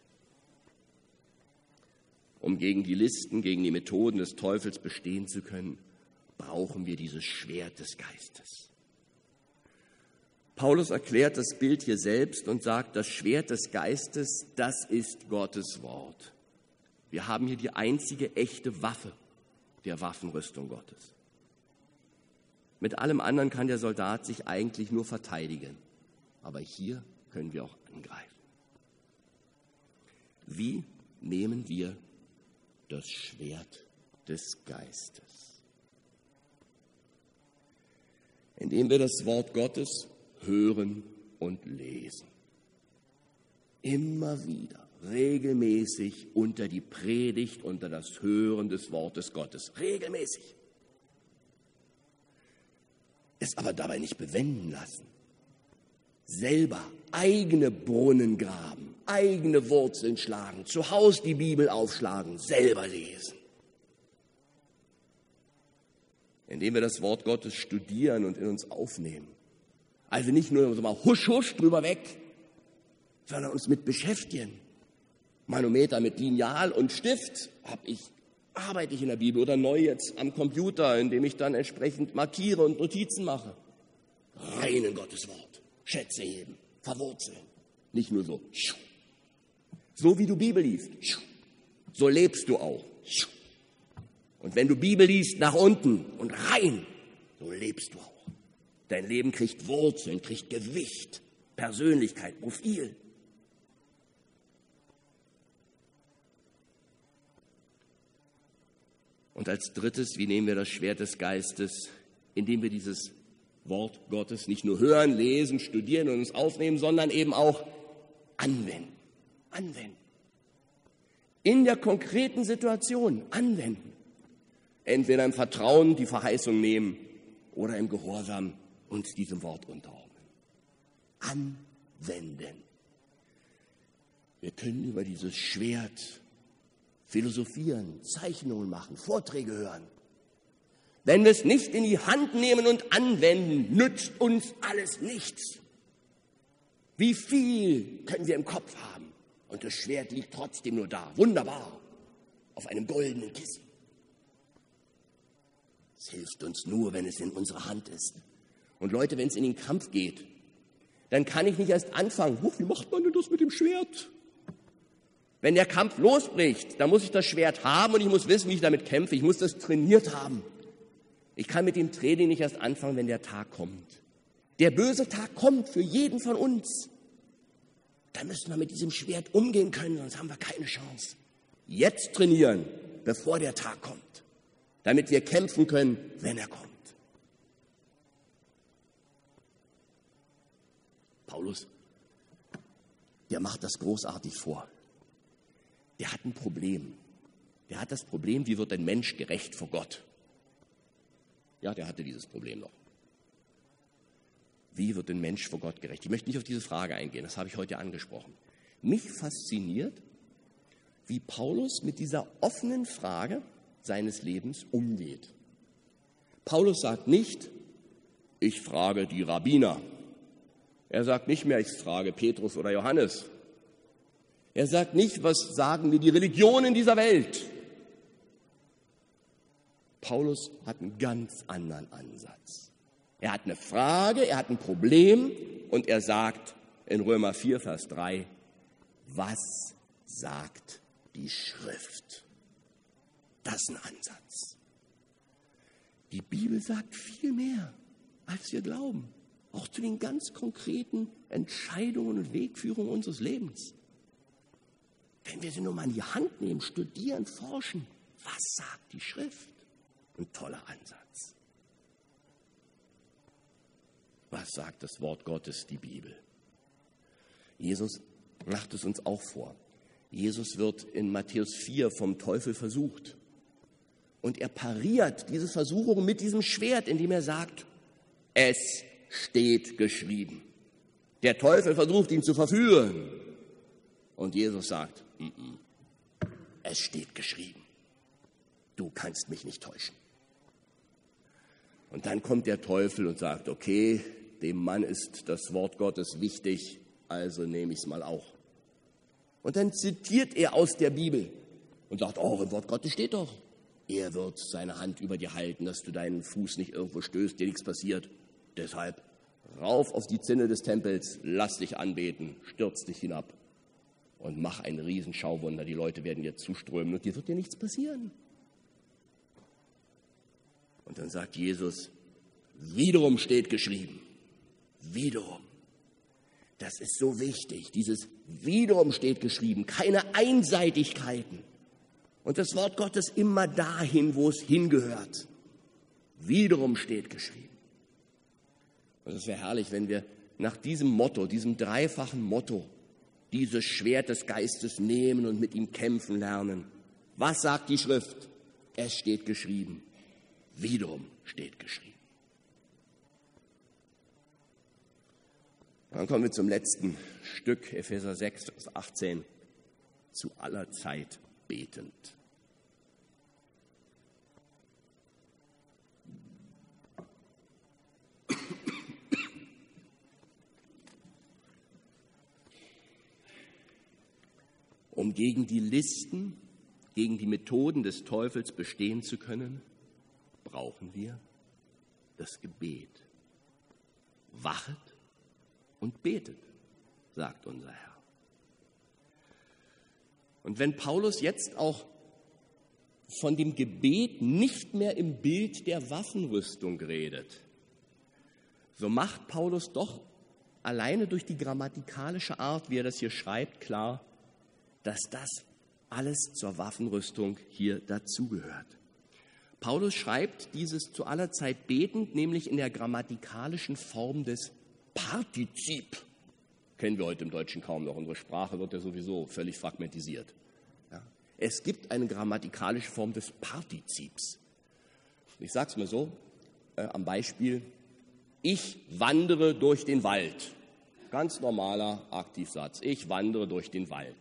Um gegen die Listen, gegen die Methoden des Teufels bestehen zu können, brauchen wir dieses Schwert des Geistes. Paulus erklärt das Bild hier selbst und sagt, das Schwert des Geistes, das ist Gottes Wort. Wir haben hier die einzige echte Waffe der Waffenrüstung Gottes. Mit allem anderen kann der Soldat sich eigentlich nur verteidigen. Aber hier können wir auch angreifen. Wie nehmen wir das Schwert des Geistes? Indem wir das Wort Gottes hören und lesen. Immer wieder, regelmäßig unter die Predigt, unter das Hören des Wortes Gottes. Regelmäßig. Es aber dabei nicht bewenden lassen. Selber eigene Brunnen graben, eigene Wurzeln schlagen, zu Hause die Bibel aufschlagen, selber lesen. Indem wir das Wort Gottes studieren und in uns aufnehmen. Also nicht nur so mal husch, husch drüber weg, sondern uns mit beschäftigen. Manometer mit Lineal und Stift habe ich, arbeite ich in der Bibel oder neu jetzt am Computer, indem ich dann entsprechend markiere und Notizen mache. Rein in Gottes Wort. Schätze heben, verwurzeln. Nicht nur so. So wie du Bibel liest, so lebst du auch. Und wenn du Bibel liest, nach unten und rein, so lebst du auch. Dein Leben kriegt Wurzeln, kriegt Gewicht, Persönlichkeit, Profil. Und als drittes, wie nehmen wir das Schwert des Geistes? Indem wir dieses Wort Gottes nicht nur hören, lesen, studieren und uns aufnehmen, sondern eben auch anwenden. Anwenden. In der konkreten Situation anwenden. Entweder im Vertrauen die Verheißung nehmen oder im Gehorsam uns diesem Wort unterordnen. Anwenden. Wir können über dieses Schwert philosophieren, Zeichnungen machen, Vorträge hören. Wenn wir es nicht in die Hand nehmen und anwenden, nützt uns alles nichts. Wie viel können wir im Kopf haben? Und das Schwert liegt trotzdem nur da. Wunderbar. Auf einem goldenen Kissen. Es hilft uns nur, wenn es in unserer Hand ist. Und Leute, wenn es in den Kampf geht, dann kann ich nicht erst anfangen. Huch, wie macht man denn das mit dem Schwert? Wenn der Kampf losbricht, dann muss ich das Schwert haben und ich muss wissen, wie ich damit kämpfe. Ich muss das trainiert haben. Ich kann mit dem Training nicht erst anfangen, wenn der Tag kommt. Der böse Tag kommt für jeden von uns. Da müssen wir mit diesem Schwert umgehen können, sonst haben wir keine Chance. Jetzt trainieren, bevor der Tag kommt, damit wir kämpfen können, wenn er kommt. Paulus, der macht das großartig vor. Der hat ein Problem. Der hat das Problem, wie wird ein Mensch gerecht vor Gott? Ja, der hatte dieses Problem noch. Wie wird ein Mensch vor Gott gerecht? Ich möchte nicht auf diese Frage eingehen, das habe ich heute angesprochen. Mich fasziniert, wie Paulus mit dieser offenen Frage seines Lebens umgeht. Paulus sagt nicht, ich frage die Rabbiner. Er sagt nicht mehr, ich frage Petrus oder Johannes. Er sagt nicht, was sagen mir die Religionen dieser Welt. Paulus hat einen ganz anderen Ansatz. Er hat eine Frage, er hat ein Problem und er sagt in Römer vier, Vers drei, was sagt die Schrift? Das ist ein Ansatz. Die Bibel sagt viel mehr, als wir glauben. Auch zu den ganz konkreten Entscheidungen und Wegführungen unseres Lebens. Wenn wir sie nur mal in die Hand nehmen, studieren, forschen, was sagt die Schrift? Ein toller Ansatz. Was sagt das Wort Gottes, die Bibel? Jesus macht es uns auch vor. Jesus wird in Matthäus vier vom Teufel versucht. Und er pariert diese Versuchung mit diesem Schwert, indem er sagt, es steht geschrieben. Der Teufel versucht, ihn zu verführen. Und Jesus sagt, Mm-mm, es steht geschrieben. Du kannst mich nicht täuschen. Und dann kommt der Teufel und sagt, okay, dem Mann ist das Wort Gottes wichtig, also nehme ich es mal auch. Und dann zitiert er aus der Bibel und sagt, oh, im Wort Gottes steht doch, er wird seine Hand über dir halten, dass du deinen Fuß nicht irgendwo stößt, dir nichts passiert. Deshalb rauf auf die Zinne des Tempels, lass dich anbeten, stürz dich hinab und mach ein Riesenschauwunder. Die Leute werden dir zuströmen und dir wird dir nichts passieren. Und dann sagt Jesus, wiederum steht geschrieben, wiederum. Das ist so wichtig, dieses wiederum steht geschrieben, keine Einseitigkeiten. Und das Wort Gottes immer dahin, wo es hingehört. Wiederum steht geschrieben. Und es wäre herrlich, wenn wir nach diesem Motto, diesem dreifachen Motto, dieses Schwert des Geistes nehmen und mit ihm kämpfen lernen. Was sagt die Schrift? Es steht geschrieben. Wiederum steht geschrieben. Dann kommen wir zum letzten Stück, Epheser sechs, Vers achtzehn. Zu aller Zeit betend. Um gegen die Listen, gegen die Methoden des Teufels bestehen zu können, brauchen wir das Gebet. Wachet und betet, sagt unser Herr. Und wenn Paulus jetzt auch von dem Gebet nicht mehr im Bild der Waffenrüstung redet, so macht Paulus doch alleine durch die grammatikalische Art, wie er das hier schreibt, klar, dass das alles zur Waffenrüstung hier dazugehört. Paulus schreibt dieses zu aller Zeit betend, nämlich in der grammatikalischen Form des Partizip. Kennen wir heute im Deutschen kaum noch. Unsere Sprache wird ja sowieso völlig fragmentisiert. Ja. Es gibt eine grammatikalische Form des Partizips. Ich sage es mal so, äh, am Beispiel, ich wandere durch den Wald. Ganz normaler Aktivsatz. Ich wandere durch den Wald.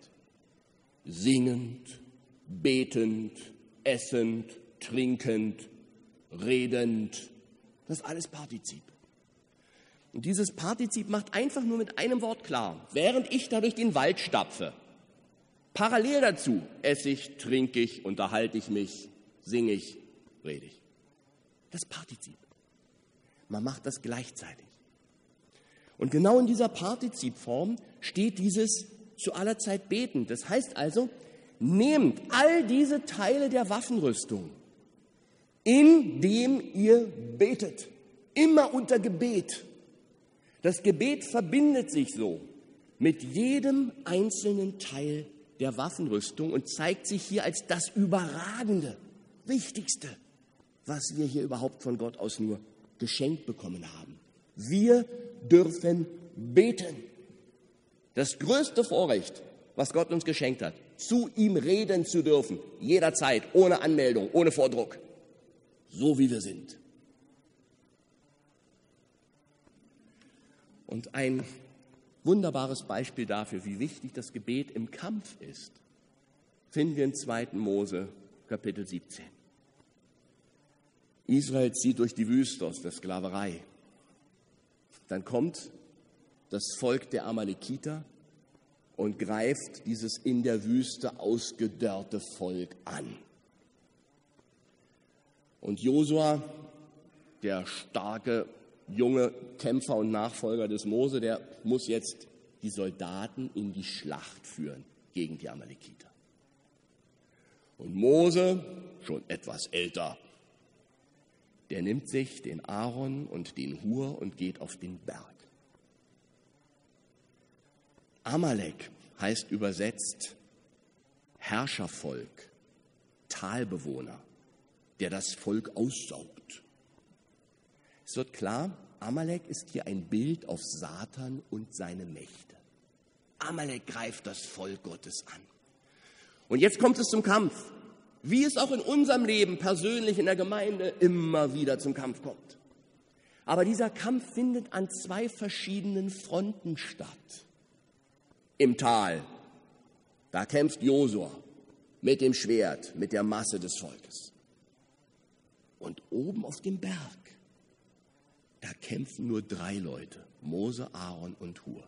Singend, betend, essend, trinkend, redend. Das ist alles Partizip. Und dieses Partizip macht einfach nur mit einem Wort klar, während ich da durch den Wald stapfe, parallel dazu esse ich, trinke ich, unterhalte ich mich, singe ich, rede ich. Das Partizip. Man macht das gleichzeitig. Und genau in dieser Partizipform steht dieses zu aller Zeit beten. Das heißt also, nehmt all diese Teile der Waffenrüstung, indem ihr betet, immer unter Gebet. Das Gebet verbindet sich so mit jedem einzelnen Teil der Waffenrüstung und zeigt sich hier als das Überragende, Wichtigste, was wir hier überhaupt von Gott aus nur geschenkt bekommen haben. Wir dürfen beten. Das größte Vorrecht, was Gott uns geschenkt hat, zu ihm reden zu dürfen, jederzeit, ohne Anmeldung, ohne Vordruck, so wie wir sind. Und ein wunderbares Beispiel dafür, wie wichtig das Gebet im Kampf ist, finden wir in zweiten Mose, Kapitel siebzehn. Israel zieht durch die Wüste aus der Sklaverei. Dann kommt das Volk der Amalekiter und greift dieses in der Wüste ausgedörrte Volk an. Und Josua, der starke junge Kämpfer und Nachfolger des Mose, der muss jetzt die Soldaten in die Schlacht führen gegen die Amalekiter. Und Mose, schon etwas älter, der nimmt sich den Aaron und den Hur und geht auf den Berg. Amalek heißt übersetzt Herrschervolk, Talbewohner, der das Volk aussaugt. Es wird klar, Amalek ist hier ein Bild auf Satan und seine Mächte. Amalek greift das Volk Gottes an. Und jetzt kommt es zum Kampf, wie es auch in unserem Leben persönlich in der Gemeinde immer wieder zum Kampf kommt. Aber dieser Kampf findet an zwei verschiedenen Fronten statt. Im Tal, da kämpft Josua mit dem Schwert, mit der Masse des Volkes. Und oben auf dem Berg, da kämpfen nur drei Leute, Mose, Aaron und Hur.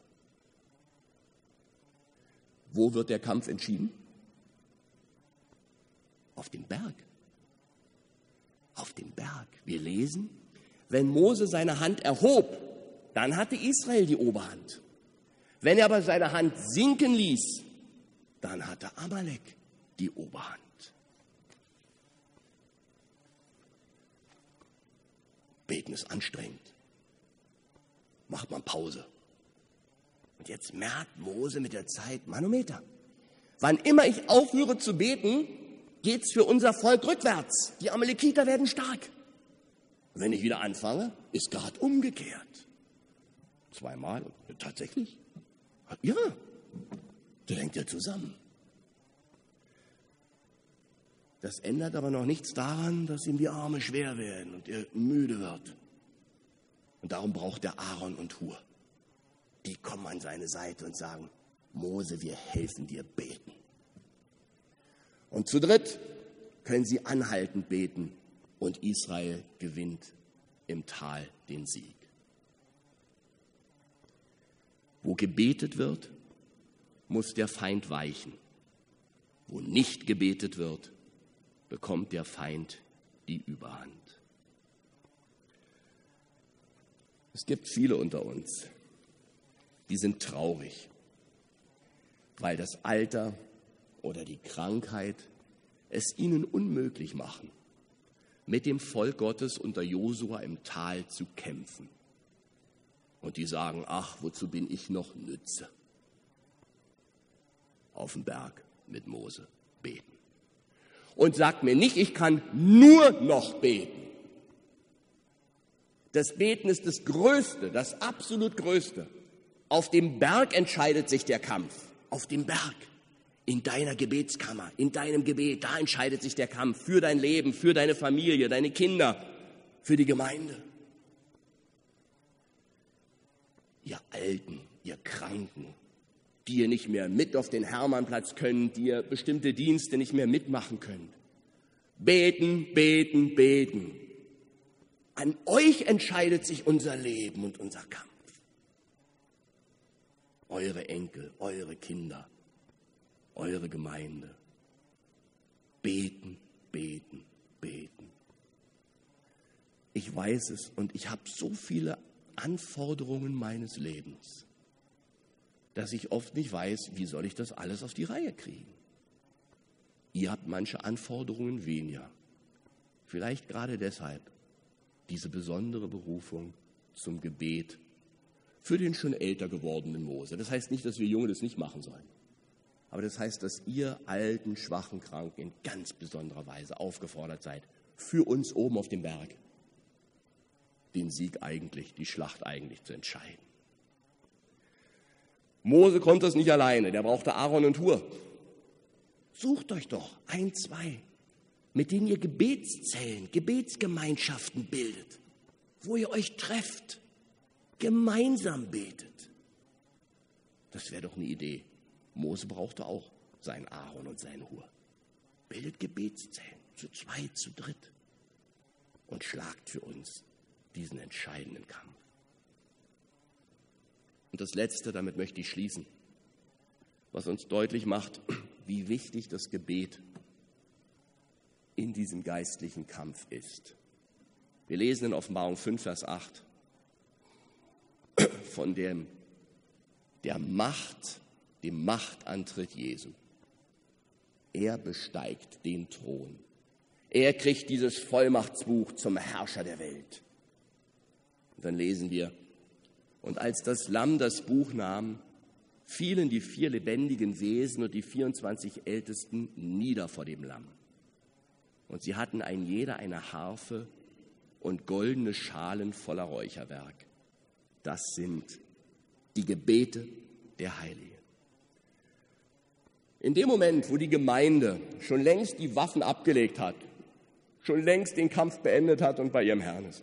Wo wird der Kampf entschieden? Auf dem Berg. Auf dem Berg. Wir lesen, wenn Mose seine Hand erhob, dann hatte Israel die Oberhand. Wenn er aber seine Hand sinken ließ, dann hatte Amalek die Oberhand. Beten ist anstrengend. Macht man Pause. Und jetzt merkt Mose mit der Zeit, Manometer, wann immer ich aufhöre zu beten, geht es für unser Volk rückwärts. Die Amalekiter werden stark. Und wenn ich wieder anfange, ist gerade umgekehrt. Zweimal, tatsächlich. Ja, das hängt ja zusammen. Das ändert aber noch nichts daran, dass ihm die Arme schwer werden und er müde wird. Und darum braucht er Aaron und Hur. Die kommen an seine Seite und sagen, Mose, wir helfen dir beten. Und zu dritt können sie anhaltend beten und Israel gewinnt im Tal den Sieg. Wo gebetet wird, muss der Feind weichen. Wo nicht gebetet wird, bekommt der Feind die Überhand. Es gibt viele unter uns, die sind traurig, weil das Alter oder die Krankheit es ihnen unmöglich machen, mit dem Volk Gottes unter Josua im Tal zu kämpfen. Und die sagen, ach, wozu bin ich noch Nütze? Auf dem Berg mit Mose beten. Und sagt mir nicht, ich kann nur noch beten. Das Beten ist das Größte, das absolut Größte. Auf dem Berg entscheidet sich der Kampf. Auf dem Berg, in deiner Gebetskammer, in deinem Gebet, da entscheidet sich der Kampf für dein Leben, für deine Familie, deine Kinder, für die Gemeinde. Ihr Alten, ihr Kranken, die ihr nicht mehr mit auf den Hermannplatz könnt, die ihr bestimmte Dienste nicht mehr mitmachen könnt. Beten, beten, beten. An euch entscheidet sich unser Leben und unser Kampf. Eure Enkel, eure Kinder, eure Gemeinde. Beten, beten, beten. Ich weiß es und ich habe so viele Anforderungen meines Lebens, dass ich oft nicht weiß, wie soll ich das alles auf die Reihe kriegen. Ihr habt manche Anforderungen weniger. Vielleicht gerade deshalb diese besondere Berufung zum Gebet für den schon älter gewordenen Mose. Das heißt nicht, dass wir Junge das nicht machen sollen. Aber das heißt, dass ihr alten, schwachen Kranken in ganz besonderer Weise aufgefordert seid, für uns oben auf dem Berg den Sieg eigentlich, die Schlacht eigentlich zu entscheiden. Mose konnte es nicht alleine, der brauchte Aaron und Hur. Sucht euch doch ein, zwei, mit denen ihr Gebetszellen, Gebetsgemeinschaften bildet, wo ihr euch trefft, gemeinsam betet. Das wäre doch eine Idee. Mose brauchte auch seinen Aaron und seinen Hur. Bildet Gebetszellen, zu zweit, zu dritt und schlagt für uns diesen entscheidenden Kampf. Und das Letzte, damit möchte ich schließen, was uns deutlich macht, wie wichtig das Gebet in diesem geistlichen Kampf ist. Wir lesen in Offenbarung fünf, Vers acht von dem, der Macht, dem Machtantritt Jesu. Er besteigt den Thron. Er kriegt dieses Vollmachtsbuch zum Herrscher der Welt. Und dann lesen wir, und als das Lamm das Buch nahm, fielen die vier lebendigen Wesen und die vierundzwanzig Ältesten nieder vor dem Lamm. Und sie hatten ein jeder eine Harfe und goldene Schalen voller Räucherwerk. Das sind die Gebete der Heiligen. In dem Moment, wo die Gemeinde schon längst die Waffen abgelegt hat, schon längst den Kampf beendet hat und bei ihrem Herrn ist,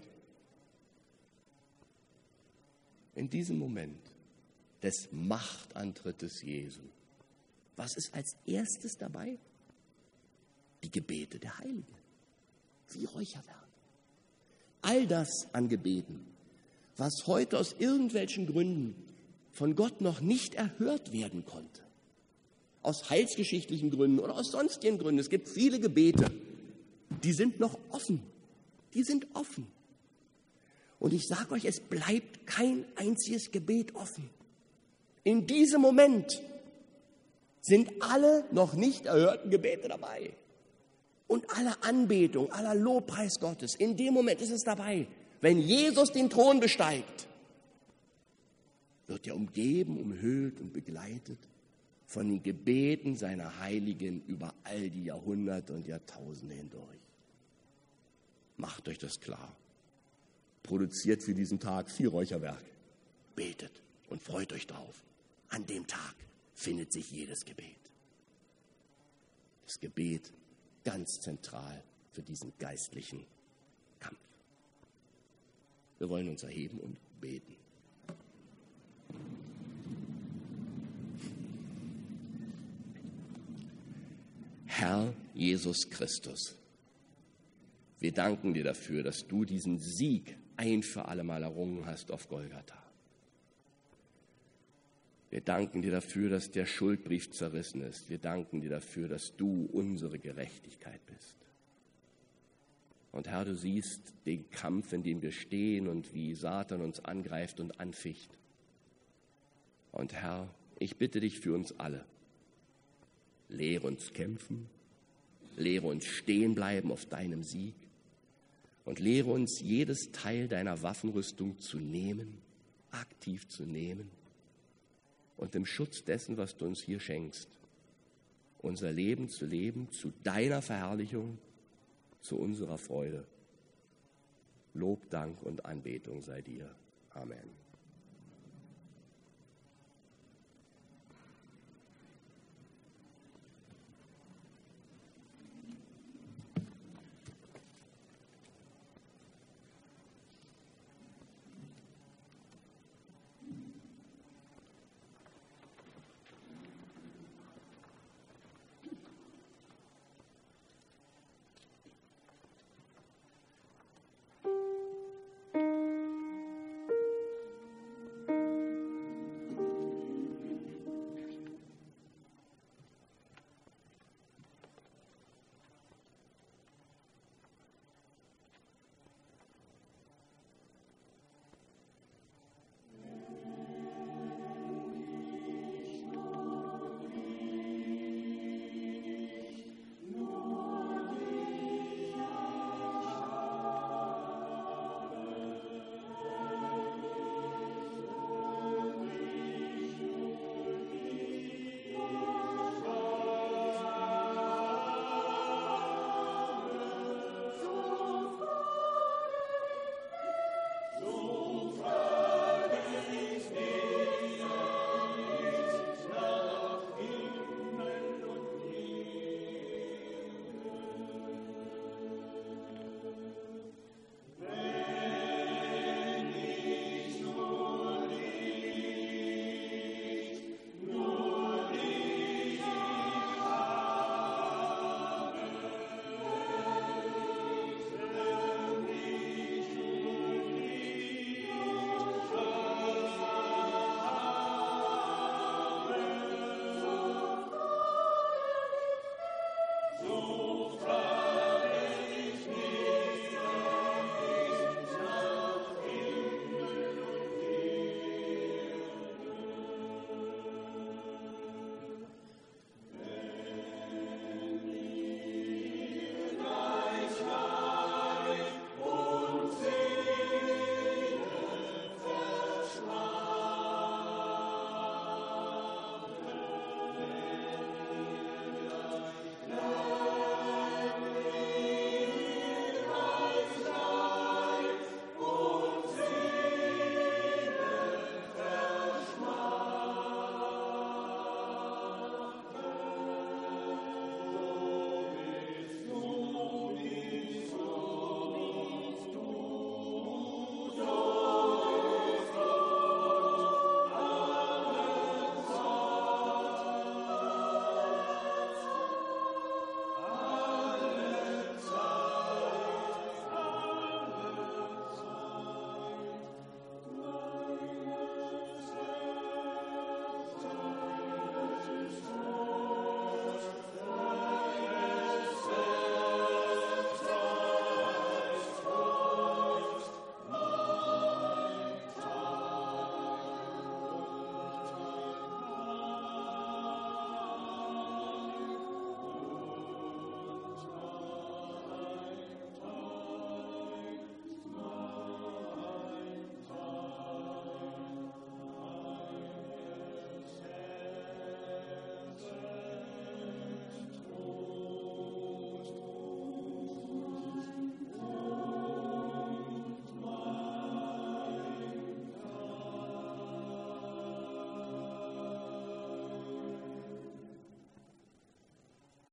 in diesem Moment des Machtantrittes Jesu, was ist als erstes dabei? Die Gebete der Heiligen, wie Räucherwerk. All das an Gebeten, was heute aus irgendwelchen Gründen von Gott noch nicht erhört werden konnte, aus heilsgeschichtlichen Gründen oder aus sonstigen Gründen. Es gibt viele Gebete, die sind noch offen, die sind offen. Und ich sage euch, es bleibt kein einziges Gebet offen. In diesem Moment sind alle noch nicht erhörten Gebete dabei. Und alle Anbetung, aller Lobpreis Gottes, in dem Moment ist es dabei. Wenn Jesus den Thron besteigt, wird er umgeben, umhüllt und begleitet von den Gebeten seiner Heiligen über all die Jahrhunderte und Jahrtausende hindurch. Macht euch das klar. Produziert für diesen Tag viel Räucherwerk. Betet und freut euch drauf. An dem Tag findet sich jedes Gebet. Das Gebet ganz zentral für diesen geistlichen Kampf. Wir wollen uns erheben und beten. Herr Jesus Christus, wir danken dir dafür, dass du diesen Sieg ein für alle Mal errungen hast auf Golgatha. Wir danken dir dafür, dass der Schuldbrief zerrissen ist. Wir danken dir dafür, dass du unsere Gerechtigkeit bist. Und Herr, du siehst den Kampf, in dem wir stehen und wie Satan uns angreift und anficht. Und Herr, ich bitte dich für uns alle. Lehre uns kämpfen, lehre uns stehen bleiben auf deinem Sieg und lehre uns jedes Teil deiner Waffenrüstung zu nehmen, aktiv zu nehmen und im Schutz dessen, was du uns hier schenkst, unser Leben zu leben zu deiner Verherrlichung, zu unserer Freude. Lob, Dank und Anbetung sei dir. Amen.